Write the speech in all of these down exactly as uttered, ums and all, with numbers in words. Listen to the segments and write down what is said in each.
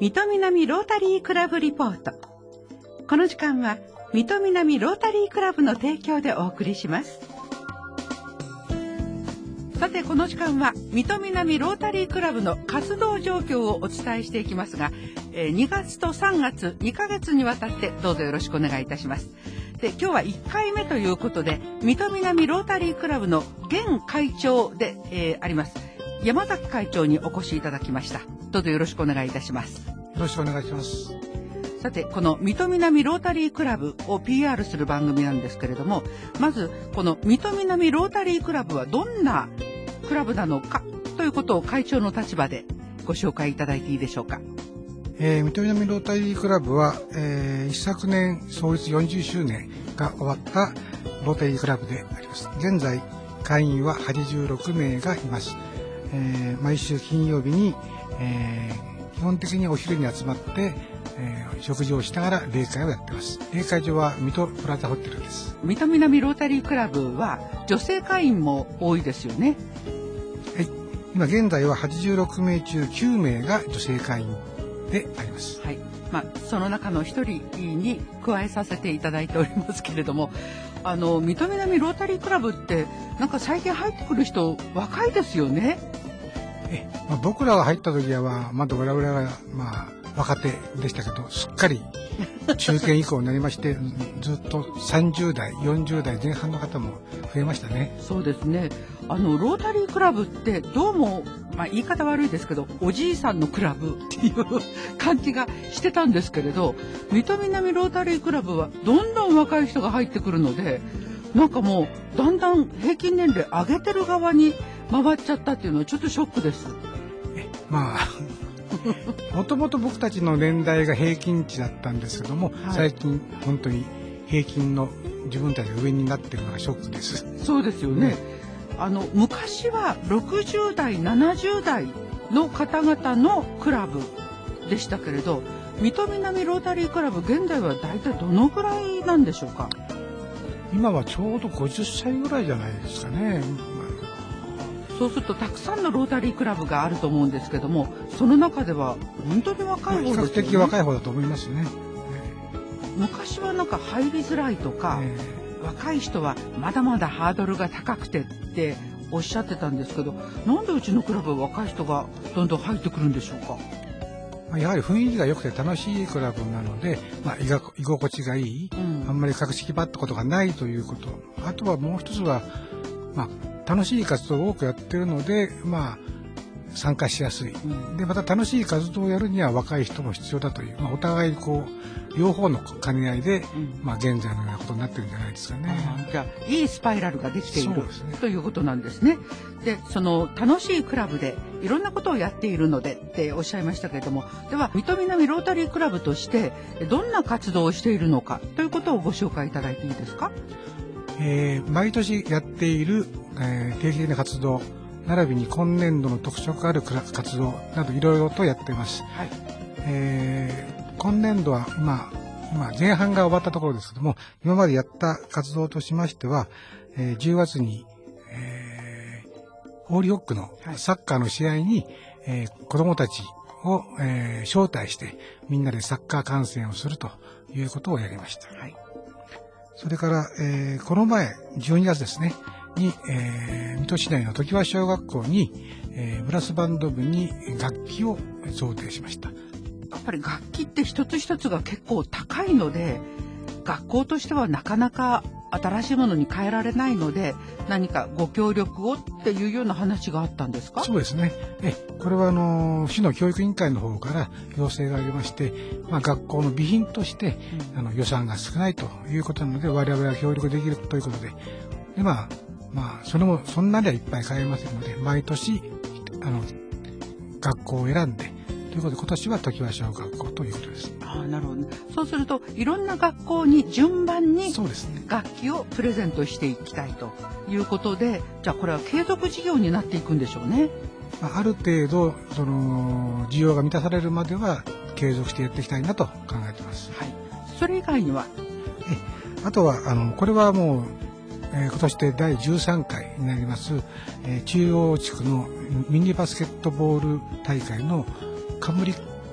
水戸南ロータリークラブリポート。この時間は水戸南ロータリークラブの提供でお送りします。さて、この時間は水戸南ロータリークラブの活動状況をお伝えしていきますが、えー、にがつとさんがつにかげつにわたってどうぞよろしくお願いいたします。で、今日はいっかいめということで、水戸南ロータリークラブの現会長で、えー、あります山崎会長にお越しいただきました。どうぞよろしくお願いいたします。 よろしくお願いします。 さて、この水戸南ロータリークラブを ピーアール する番組なんですけれども、まずこの水戸南ロータリークラブはどんなクラブなのかということを会長の立場でご紹介いただいていいでしょうか。 えー、水戸南ロータリークラブは、えー、一昨年創立よんじゅっしゅうねんが終わったロータリークラブであります。現在会員ははちじゅうろくめいがいます。えー、毎週金曜日に、えー、基本的にお昼に集まって、えー、食事をしながら例会をやっています。例会場は水戸プラザホテルです。 水戸南ロータリークラブは女性会員も多いですよね。 はい、今現在ははちじゅうろくめいちゅうきゅうめいが女性会員であります。 はい、まあ、その中の一人に加えさせていただいておりますけれども、あの水戸南ロータリークラブってなんか最近入ってくる人若いですよね。 え、まあ、僕らが入った時はまだ我々はまあ若手でしたけど、すっかり中堅以降になりましてずっとさんじゅうだいよんじゅうだいぜん半の方も増えましたね。 そうですね。あのロータリークラブってどうも、まあ、言い方悪いですけどおじいさんのクラブっていう感じがしてたんですけれど、水戸南ロータリークラブはどんどん若い人が入ってくるので、なんかもうだんだん平均年齢上げてる側に回っちゃったっていうのはちょっとショックです。 え、まあもともと僕たちの年代が平均値だったんですけども、はい、最近本当に平均の自分たちが上になってるのがショックです。 そうですよね。あの昔はろくじゅうだいななじゅうだいの方々のクラブでしたけれど、水戸南ロータリークラブ現在は大体どのぐらいなんでしょうか。 今はちょうどごじゅっさいぐらいじゃないですかね。 そうするとたくさんのロータリークラブがあると思うんですけども、その中では本当に若い方ですよね。 比較的若い方だと思いますね。 昔はなんか入りづらいとか、えー、若い人はまだまだハードルが高くてっておっしゃってたんですけど、なんでうちのクラブは若い人がどんどん入ってくるんでしょうか。 やはり雰囲気が良くて楽しいクラブなので、まあ、居が居心地がいい、うん、あんまり格式ばったことがないということ。あとはもう一つは、まあ、楽しい活動を多くやってるので、まあ、参加しやすい、うん、でまた楽しい活動をやるには若い人も必要だという、まあ、お互いこう両方の兼ね合いで、うん、まあ、現在のようなことになってるんじゃないですかね。 じゃあいいスパイラルができている、ね、ということなんですね。で、その楽しいクラブでいろんなことをやっているのでっておっしゃいましたけれども、では水戸南ロータリークラブとしてどんな活動をしているのかということをご紹介いただいていいですか。 えー、毎年やっている、えー、定期的な活動並びに今年度の特色ある活動などいろいろとやっています。はい、えー、今年度は今、今前半が終わったところですけども、今までやった活動としましては、えー、じゅうがつに、えー、ホーリーホックのサッカーの試合に、えー、子どもたちを、えー、招待してみんなでサッカー観戦をするということをやりました。はい、それから、えー、この前じゅうにがつですねに、えー、水戸市内の常盤小学校に、えー、ブラスバンド部に楽器を贈呈しました。 やっぱり楽器って一つ一つが結構高いので、学校としてはなかなか新しいものに変えられないので、何かご協力をっていうような話があったんですか。 そうですね。えこれはあの市の教育委員会の方から要請がありまして、まあ、学校の備品として、うん、あの予算が少ないということなので我々は協力できるということで、でまあまあ、それもそんなにはいっぱい買えませんので、毎年あの学校を選んでということで、今年は常盤小学校ということです。 ああ、なるほど、ね。そうするといろんな学校に順番に楽器をプレゼントしていきたいということで、じゃあこれは継続事業になっていくんでしょうね。 ある程度その需要が満たされるまでは継続してやっていきたいなと考えています。 はい。それ以外には、 えあとはあのこれはもうえー、今年でだいじゅうさんかいになります、えー、中央地区のミニバスケットボール大会の冠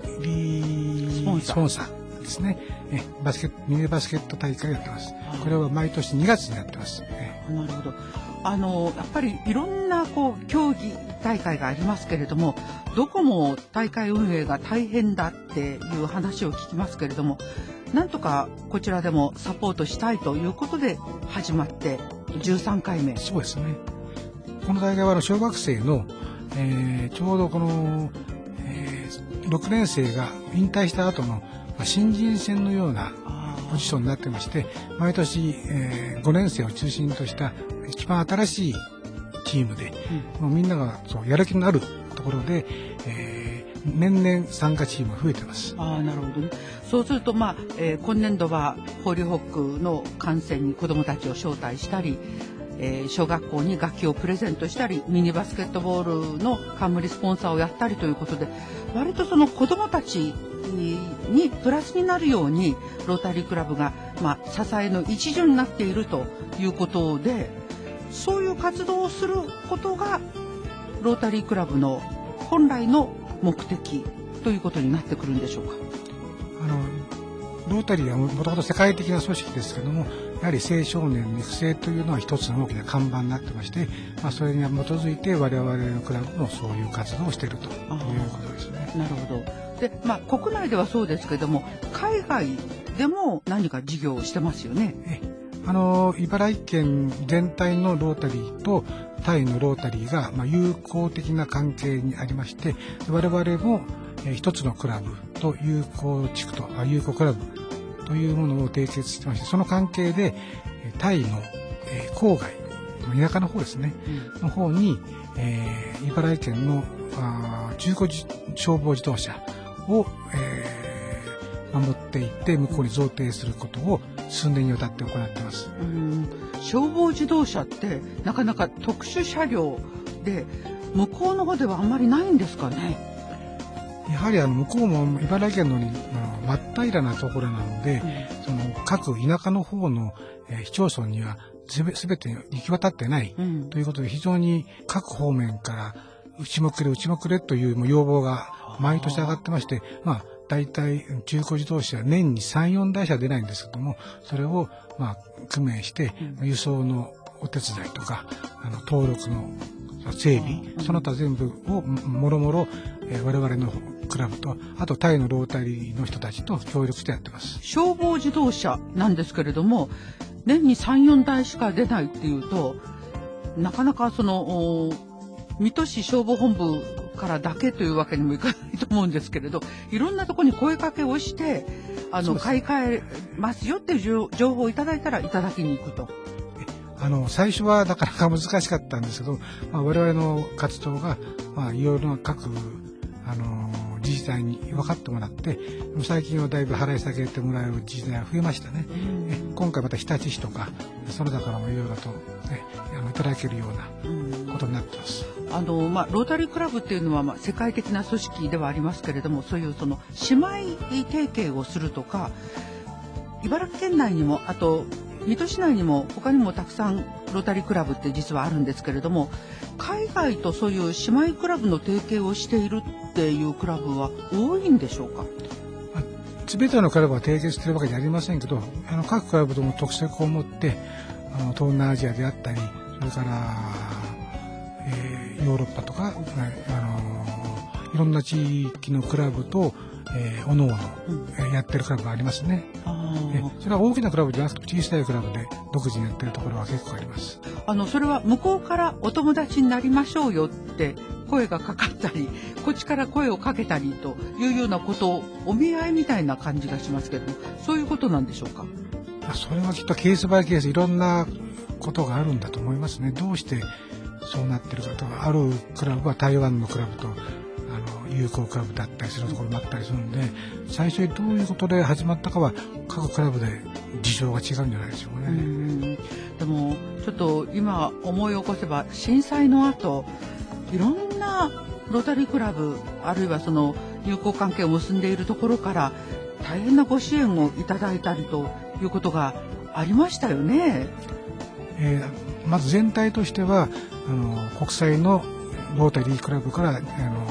リースポンサーですね。えバスケミニバスケット大会をやってます。これは毎年にがつにやってます。えなるほど。あのやっぱりいろんなこう競技大会がありますけれども、どこも大会運営が大変だっていう話を聞きますけれども、なんとかこちらでもサポートしたいということで始まってじゅうさんかいめ。 そうですね。この大会は小学生の、えー、ちょうどこの、えー、ろくねん生が引退した後の、まあ、新人戦のようなポジションになってまして、毎年、えー、ごねん生を中心とした一番新しいチームで、うん、もうみんながそうやる気のあるところで、えー、年々参加チームが増えてます。 ああ、なるほどね。そうすると、まあえー、今年度はホーリーホックの観戦に子どもたちを招待したり、えー、小学校に楽器をプレゼントしたり、ミニバスケットボールの冠スポンサーをやったりということで、割とその子どもたちにプラスになるようにロータリークラブが、まあ、支えの一助になっているということで、そういう活動をすることがロータリークラブの本来の目的ということになってくるんでしょうか。 あのロータリーはもともと世界的な組織ですけども、やはり青少年の育成というのは一つの大きな看板になってまして、まあ、それに基づいて我々のクラブもそういう活動をしているということですね。 なるほど。で、まあ、国内ではそうですけども、海外でも何か事業をしてますよね。 えあの茨城県全体のロータリーとタイのロータリーが、まあ、友好的な関係にありまして、我々もえー、一つのクラブと友好地区とあ友好クラブというものを締結してまして、その関係でタイの、えー、郊外田舎の方ですね、うん、の方に、えー、茨城県のあ中古消防自動車を、えー、守っていって向こうに贈呈することを数年にわたって行っています。 うん、消防自動車ってなかなか特殊車両で向こうの方ではあんまりないんですかね。 やはりあの向こうも茨城県の真っ平らなところなので、うん、その各田舎の方の、えー、市町村にはすべて行き渡ってない、うん、ということで、非常に各方面からうちもくれうちもくれという要望が毎年上がってまして、まあ大体中古自動車年にさん、よんだいしか出ないんですけども、それをまあ工面して、うん、輸送のお手伝いとかあの登録の整備、うん、その他全部をもろもろ我々のクラブと、あとタイのロータリーの人たちと協力してやってます。 消防自動車なんですけれども、年にさん、よんだいしか出ないっていうと、なかなかその水戸市消防本部からだけというわけにもいかないと思うんですけれど、いろんなところに声かけをしてあの買い替えますよっていう情報をいただいたらいただきに行くと。 あの最初はなかなか難しかったんですけど、まあ、我々の活動が、まあ、いろいろな各あの自治体に分かってもらって、最近はだいぶ払い下げてもらえる自治体が増えましたね。え今回また日立市とかその他からもいろいろと、ね、あのいただけるようなことになってます。 あのまあ、ロータリークラブっていうのは、まあ、世界的な組織ではありますけれども、そういうその姉妹提携をするとか、茨城県内にも、あと水戸市内にも他にもたくさんロータリークラブって実はあるんですけれども、海外とそういう姉妹クラブの提携をしているっていうクラブは多いんでしょうか。 すべてのクラブが提携しているわけじゃありませんけど、あの各クラブとも特色を持ってあの東南アジアであったり、それから、えー、ヨーロッパとか、あのいろんな地域のクラブとえー、おのおの、うん、やってるクラブがありますね。えそれは大きなクラブじゃなくて小さいクラブで独自にやってるところは結構あります。 あのそれは向こうからお友達になりましょうよって声がかかったり、こっちから声をかけたりというようなことをお見合いみたいな感じがしますけども、そういうことなんでしょうか。 それはきっとケースバイケースいろんなことがあるんだと思いますね。どうしてそうなってるかとか、あるクラブは台湾のクラブと友好クラブだったりするところもあったりするので、最初にどういうことで始まったかは各クラブで事情が違うんじゃないでしょうかね。うん、 でもちょっと今思い起こせば、震災の後いろんなロータリークラブ、あるいはその友好関係を結んでいるところから大変なご支援をいただいたりということがありましたよね。 えー、まず全体としてはあの国際のロータリークラブからあの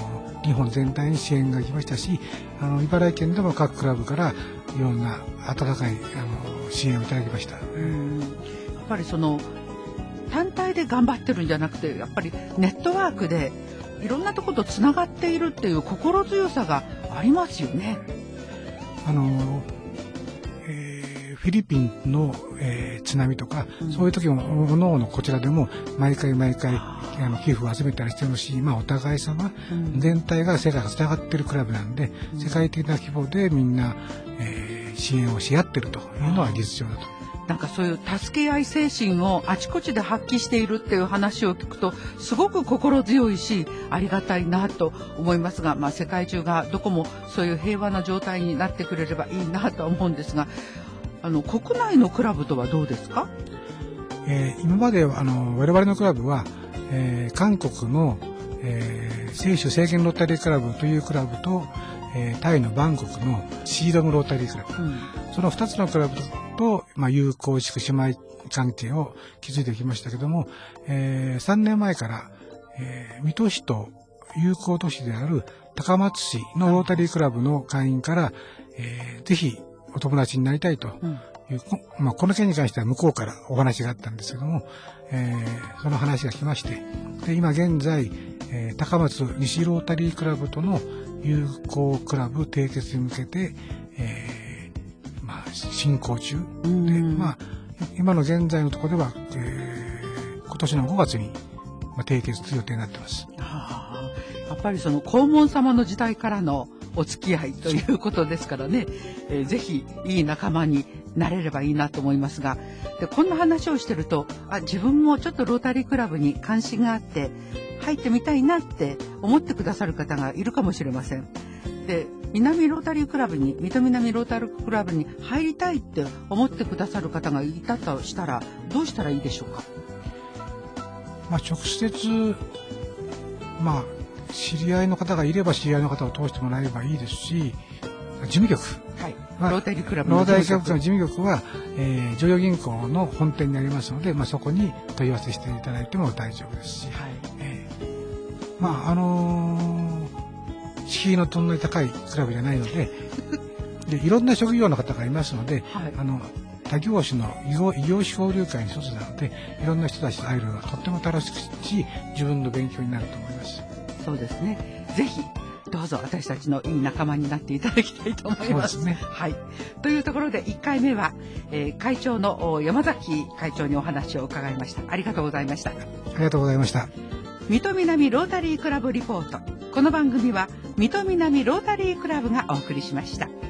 日本全体に支援が来ましたし、あの茨城県でも各クラブからいろんな温かいあの支援をいただきました。 うんやっぱりその単体で頑張ってるんじゃなくて、やっぱりネットワークでいろんなところとつながっているっていう心強さがありますよね。 あの、えー、フィリピンの、えー、津波とか、うん、そういう時もおのおのこちらでも毎回毎回あの寄付を集めたりしてるし、まあ、お互い様、うん、全体が世界がつながってるクラブなんで、うん、世界的な規模でみんな、えー、支援をし合ってるというのは実情だと。 なんかそういう助け合い精神をあちこちで発揮しているっていう話を聞くとすごく心強いしありがたいなと思いますが、まあ、世界中がどこもそういう平和な状態になってくれればいいなと思うんですが、あの国内のクラブとはどうですか？ えー、今まであの我々のクラブは、えー、韓国の、えー、清州清源ロータリークラブというクラブと、えー、タイのバンコクのシードムロータリークラブ、うん、そのふたつのクラブと、まあ、友好地区姉妹関係を築いてきましたけども、えー、さんねんまえから、えー、水戸市と友好都市である高松市のロータリークラブの会員から、えー、ぜひお友達になりたいという、うんまあ、この件に関しては向こうからお話があったんですけども、えー、その話が来まして、で今現在、えー、高松西ロータリークラブとの友好クラブ締結に向けて、えーまあ、進行中で、まあ、今の現在のところでは、えー、今年のごがつに、まあ、締結する予定になっています。 あやっぱりその黄門様の時代からのお付き合いということですからね、えー、ぜひいい仲間になれればいいなと思いますが、でこんな話をしてるとあ自分もちょっとロータリークラブに関心があって入ってみたいなって思ってくださる方がいるかもしれません。で南ロータリークラブに水戸南ロータリークラブに入りたいって思ってくださる方がいたとしたらどうしたらいいでしょうか？ まあ、直接、まあ、知り合いの方がいれば知り合いの方を通してもらえればいいですし、事務局、 はいまあ、 ロータリークラブの事務局の事務局は、えー、常陽銀行の本店になりますので、まあ、そこに問い合わせしていただいても大丈夫ですし、はいえー、まああのー、敷居のとんの高いクラブじゃないのででいろんな職業の方がいますので、はい、あの他業種の異業異業種交流会の一つなのでいろんな人たちと会えるのがとっても楽しくし自分の勉強になると思います。 そうですね。ぜひどうぞ私たちのいい仲間になっていただきたいと思います。 そうですね。 はい。というところでいっかいめは、えー、会長の山崎会長にお話を伺いました。ありがとうございました。ありがとうございました。 水戸南ロータリークラブリポート。この番組は水戸南ロータリークラブがお送りしました。